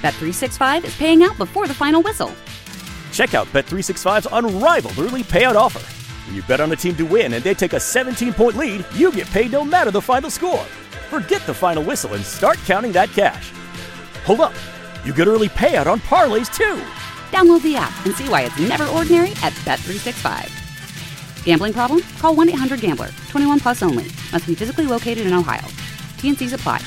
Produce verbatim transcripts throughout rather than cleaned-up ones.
Bet three sixty-five is paying out before the final whistle. Check out Bet three sixty-five's unrivaled early payout offer. When you bet on a team to win and they take a seventeen-point lead, you get paid no matter the final score. Forget the final whistle and start counting that cash. Hold up. You get early payout on parlays, too. Download the app and see why it's never ordinary at Bet three sixty-five. Gambling problem? Call one eight hundred gambler. twenty-one plus only. Must be physically located in Ohio. T N Cs apply.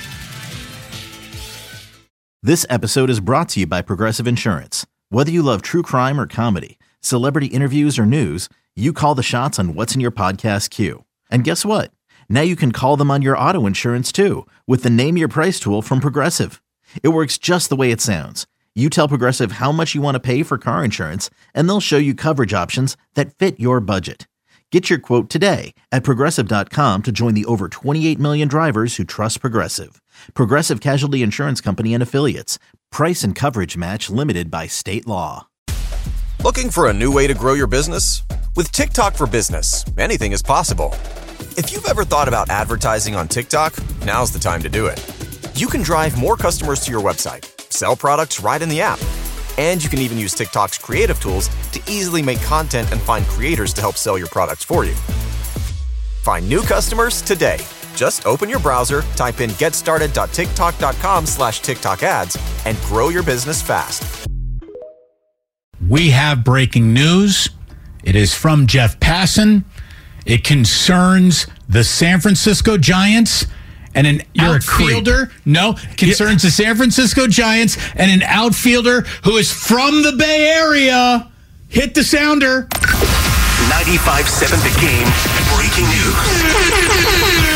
This episode is brought to you by Progressive Insurance. Whether you love true crime or comedy, celebrity interviews or news, you call the shots on what's in your podcast queue. And guess what? Now you can call them on your auto insurance too with the Name Your Price tool from Progressive. It works just the way it sounds. You tell Progressive how much you want to pay for car insurance, and they'll show you coverage options that fit your budget. Get your quote today at Progressive dot com to join the over twenty-eight million drivers who trust Progressive. Progressive Casualty Insurance Company and Affiliates. Price and coverage match limited by state law. Looking for a new way to grow your business? With TikTok for Business, anything is possible. If you've ever thought about advertising on TikTok, now's the time to do it. You can drive more customers to your website, sell products right in the app, and you can even use TikTok's creative tools to easily make content and find creators to help sell your products for you. Find new customers today. Just open your browser, type in getstarted.tiktok.com slash TikTok ads, and grow your business fast. We have breaking news. It is from Jeff Passan. It concerns the San Francisco Giants and an You're outfielder. No, concerns the San Francisco Giants and an outfielder who is from the Bay Area. Hit the sounder. ninety-five seven The Game. Breaking news.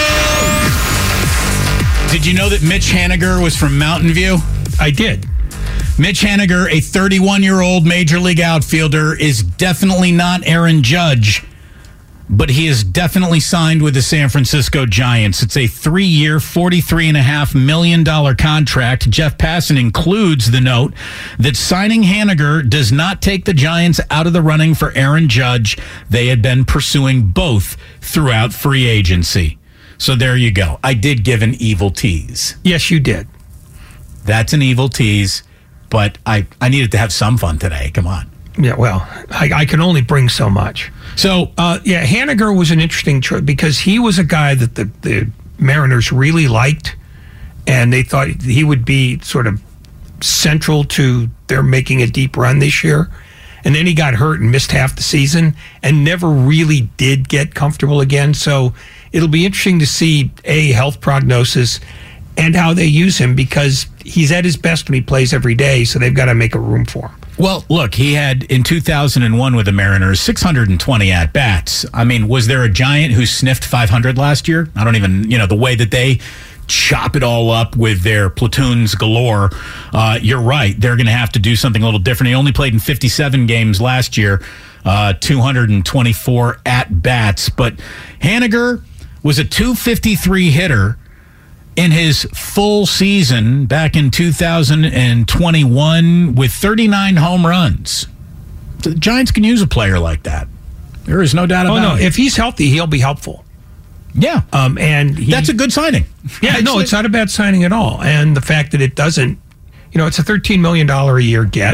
Did you know that Mitch Haniger was from Mountain View? I did. Mitch Haniger, a thirty-one-year-old Major League outfielder, is definitely not Aaron Judge, but he is definitely signed with the San Francisco Giants. It's a three-year, forty-three point five million dollars contract. Jeff Passan includes the note that signing Haniger does not take the Giants out of the running for Aaron Judge. They had been pursuing both throughout free agency. So there you go. I did give an evil tease. Yes, you did. That's an evil tease, but I, I needed to have some fun today. Come on. Yeah, well, I, I can only bring so much. So, uh, yeah, Haniger was an interesting choice because he was a guy that the, the Mariners really liked, and they thought he would be sort of central to their making a deep run this year. And then he got hurt and missed half the season and never really did get comfortable again. So it'll be interesting to see, A, health prognosis and how they use him because he's at his best when he plays every day, so they've got to make a room for him. Well, look, he had in two thousand one with the Mariners six hundred twenty at-bats. I mean, was there a Giant who sniffed five hundred last year? I don't even, you know, the way that they chop it all up with their platoons galore. Uh, you're right. They're going to have to do something a little different. He only played in fifty-seven games last year, uh, two hundred twenty-four at-bats. But Haniger was a two fifty-three hitter in his full season back in two thousand twenty-one with thirty-nine home runs. The Giants can use a player like that. There is no doubt about it. Oh, no. it. If he's healthy, he'll be helpful. Yeah. Um, and he, that's a good signing. Yeah, Actually, no, it's not a bad signing at all. And the fact that it doesn't, you know, it's a thirteen million dollars a year get.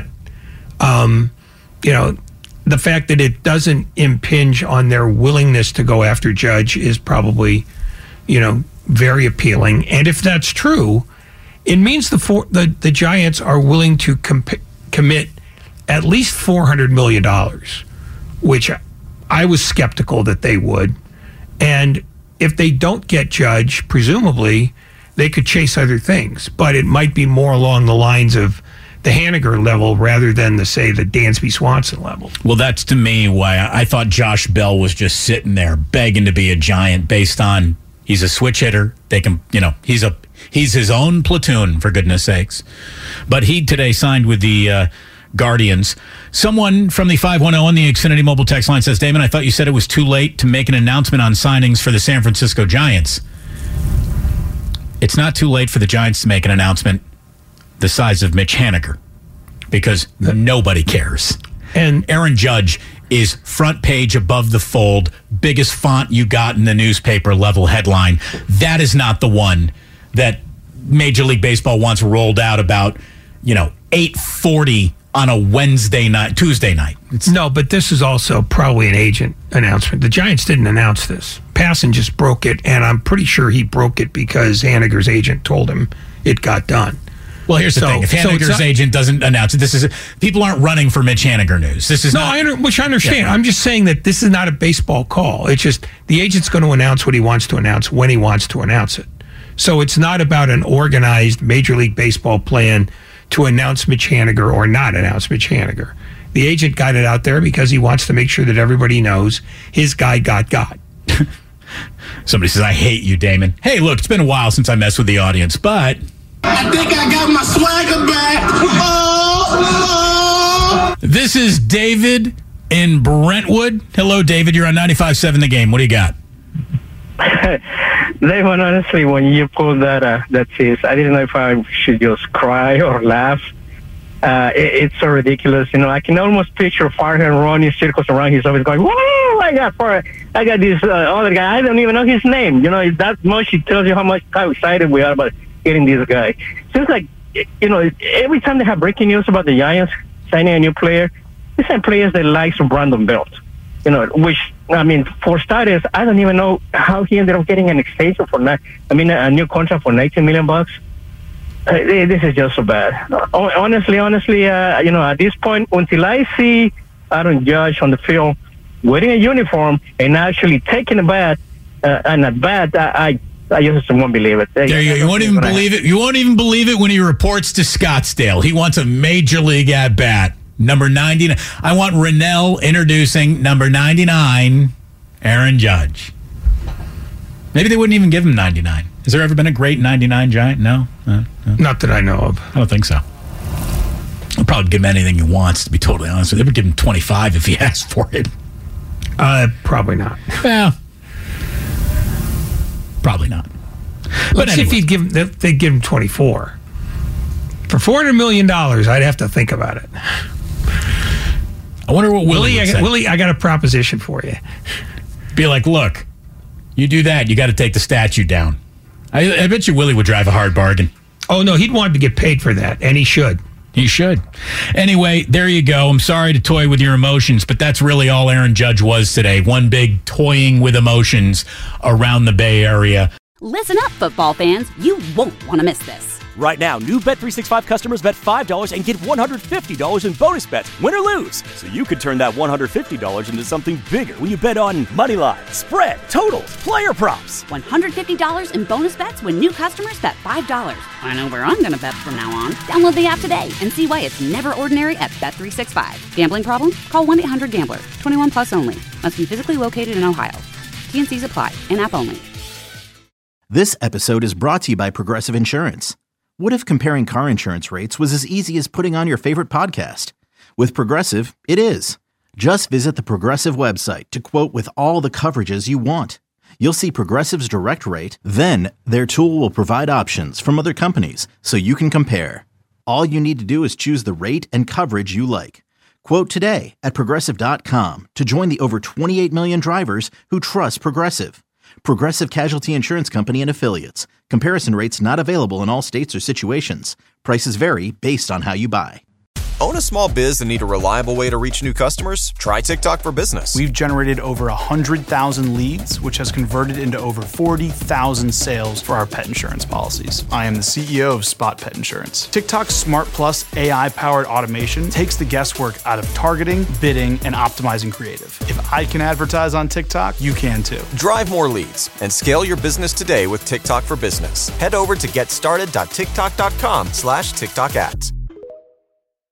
Um, you know, the fact that it doesn't impinge on their willingness to go after Judge is probably, you know, very appealing. And if that's true, it means the four, the, the Giants are willing to comp- commit at least four hundred million dollars, which I was skeptical that they would. And if they don't get Judge, presumably they could chase other things, but it might be more along the lines of the Haniger level rather than the, say, the Dansby Swanson level. Well, that's to me why I thought Josh Bell was just sitting there begging to be a Giant based on he's a switch hitter. They can, you know, he's a he's his own platoon, for goodness sakes. But he today signed with the uh, Guardians. Someone from the five one zero on the Xfinity mobile text line says, Damon, I thought you said it was too late to make an announcement on signings for the San Francisco Giants. It's not too late for the Giants to make an announcement the size of Mitch Haniger because nobody cares. And Aaron Judge is front page above the fold, biggest font you got in the newspaper level headline. That is not the one that Major League Baseball wants rolled out about, you know, eight forty on a Wednesday night, Tuesday night. It's, no, but this is also probably an agent announcement. The Giants didn't announce this. Passan just broke it, and I'm pretty sure he broke it because Haniger's agent told him it got done. Well, here's the so, thing. If Haniger's so not, agent doesn't announce it, this is people aren't running for Mitch Haniger news. This is no, not, I under, which I understand. Yeah. I'm just saying that this is not a baseball call. It's just the agent's going to announce what he wants to announce when he wants to announce it. So it's not about an organized Major League Baseball plan to announce Mitch Haniger or not announce Mitch Haniger. The agent got it out there because he wants to make sure that everybody knows his guy got got. Somebody says, I hate you, Damon. Hey, look, it's been a while since I messed with the audience, but I think I got my swagger back. Oh, oh. This is David in Brentwood. Hello, David. You're on ninety-five point seven The Game. What do you got? Damon, honestly, when you pulled that uh, that piece, I didn't know if I should just cry or laugh. Uh, it, it's so ridiculous. You know, I can almost picture Farhan running circles around his office going, whoa, I got Farhan. I got this uh, other guy. I don't even know his name. You know, that much it tells you how much how excited we are about getting this guy. Seems like, you know, every time they have breaking news about the Giants signing a new player, they sign players that like Brandon Belt. You know, which, I mean, for starters, I don't even know how he ended up getting an extension for, I mean, a new contract for nineteen million bucks. Uh, this is just so bad. Honestly, honestly, uh, you know, at this point, until I see Aaron Judge on the field wearing a uniform and actually taking a bat, uh, and a bat, I, I just won't believe it. There you go. You won't even believe it. You won't even believe it when he reports to Scottsdale. He wants a major league at bat. Number ninety-nine. I want Rennell introducing number ninety-nine, Aaron Judge. Maybe they wouldn't even give him ninety-nine. Has there ever been a great ninety-nine Giant? No? Uh, no. Not that I know of. I don't think so. They'll probably give him anything he wants, to be totally honest with you. They would give him twenty-five if he asked for it. Uh, probably not. Well, probably not. But see if he'd give him, they'd give him twenty-four. For four hundred million dollars, I'd have to think about it. I wonder what Willie, Willie, would I, say. Willie, I got a proposition for you. Be like, look, you do that, you got to take the statue down. I, I bet you Willie would drive a hard bargain. Oh, no, he'd want to get paid for that, and he should. He should. Anyway, there you go. I'm sorry to toy with your emotions, but that's really all Aaron Judge was today. One big toying with emotions around the Bay Area. Listen up, football fans. You won't want to miss this. Right now, new Bet three sixty-five customers bet five dollars and get one hundred fifty dollars in bonus bets, win or lose. So you could turn that one hundred fifty dollars into something bigger when you bet on money line, spread, totals, player props. one hundred fifty dollars in bonus bets when new customers bet five dollars. I know where I'm going to bet from now on. Download the app today and see why it's never ordinary at Bet three sixty-five. Gambling problem? Call one eight hundred gambler. twenty-one plus only. Must be physically located in Ohio. T N Cs apply. In-app only. This episode is brought to you by Progressive Insurance. What if comparing car insurance rates was as easy as putting on your favorite podcast? With Progressive, it is. Just visit the Progressive website to quote with all the coverages you want. You'll see Progressive's direct rate, then their tool will provide options from other companies so you can compare. All you need to do is choose the rate and coverage you like. Quote today at Progressive dot com to join the over twenty-eight million drivers who trust Progressive. Progressive Casualty Insurance Company and Affiliates. Comparison rates not available in all states or situations. Prices vary based on how you buy. Own a small biz and need a reliable way to reach new customers? Try TikTok for Business. We've generated over one hundred thousand leads, which has converted into over forty thousand sales for our pet insurance policies. I am the C E O of Spot Pet Insurance. TikTok's Smart Plus A I-powered automation takes the guesswork out of targeting, bidding, and optimizing creative. If I can advertise on TikTok, you can too. Drive more leads and scale your business today with TikTok for Business. Head over to getstarted.tiktok.com slash TikTok ads.